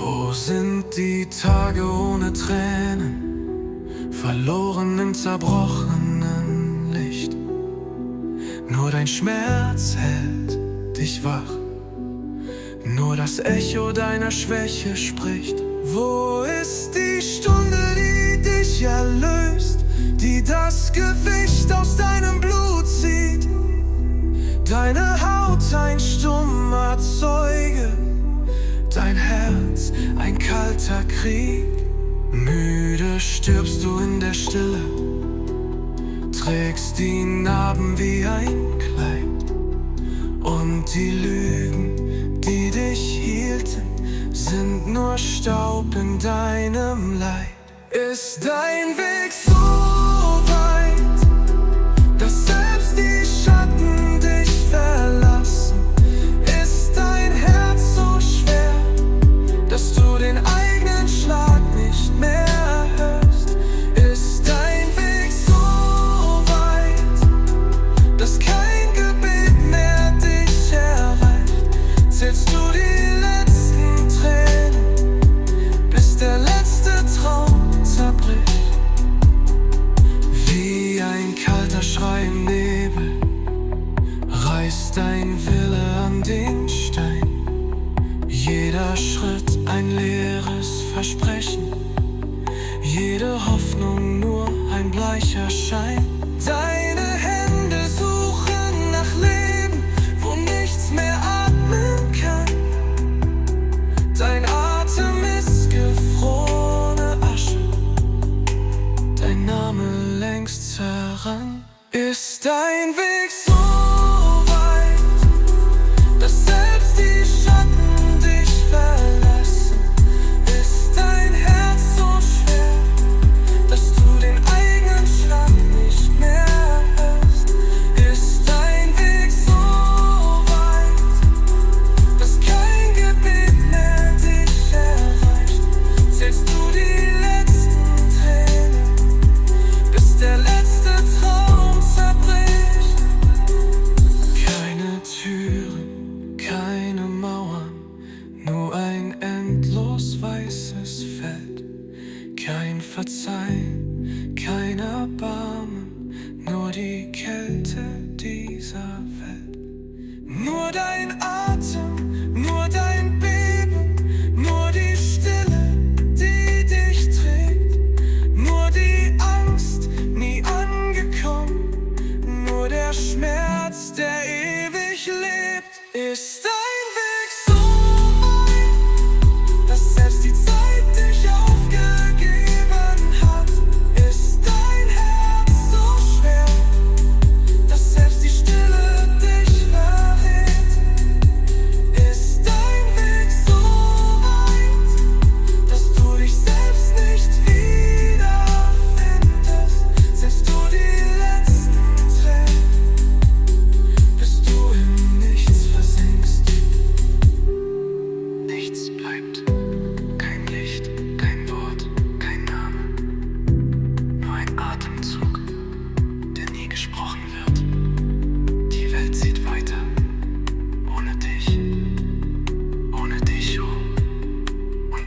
Wo sind die Tage ohne Tränen, verloren im zerbrochenen Licht? Nur dein Schmerz hält dich wach, nur das Echo deiner Schwäche spricht. Wo ist die Stunde, die dich erlöst, die das Gewicht aus deinem Blut zieht? Deine Haut ein stummer Zeuge, dein Herz ein kalter Krieg. Müde stirbst du in der Stille, trägst die Narben wie ein Kleid. Und die Lügen, die dich hielten, sind nur Staub in deinem Leid. Ist dein Weg so weit, dass selbst die Schatten dich verlassen? Ist dein Herz so schwer, dass du den eigenen Schlag nicht mehr hörst? Ist dein Weg so weit, dass kein Gebet mehr dich erreicht? Zählst du die letzten Tränen, bis der letzte Traum zerbricht? Wie ein kalter Schrei im Nebel reißt dein Wille an den Stein. Jeder Schritt ein leeres Versprechen, jede Hoffnung nur ein bleicher Schein. Deine Hände suchen nach Leben, wo nichts mehr atmen kann. Dein Atem ist gefrorene Asche, dein Name längst zerrann. Ist dein Weg so weit, dass selbst die Schatten dich verlassen? Ist dein Herz so schwer, dass du den eigenen Schlag nicht mehr hörst? Ist dein Weg so weit, dass kein Gebet mehr dich erreicht? Zählst du die letzten Tränen, bis der letzte Traum zerbricht? Keine Türen, keine Mauern, nur ein endlos weißes Feld. Kein Verzeihen, kein Erbarmen.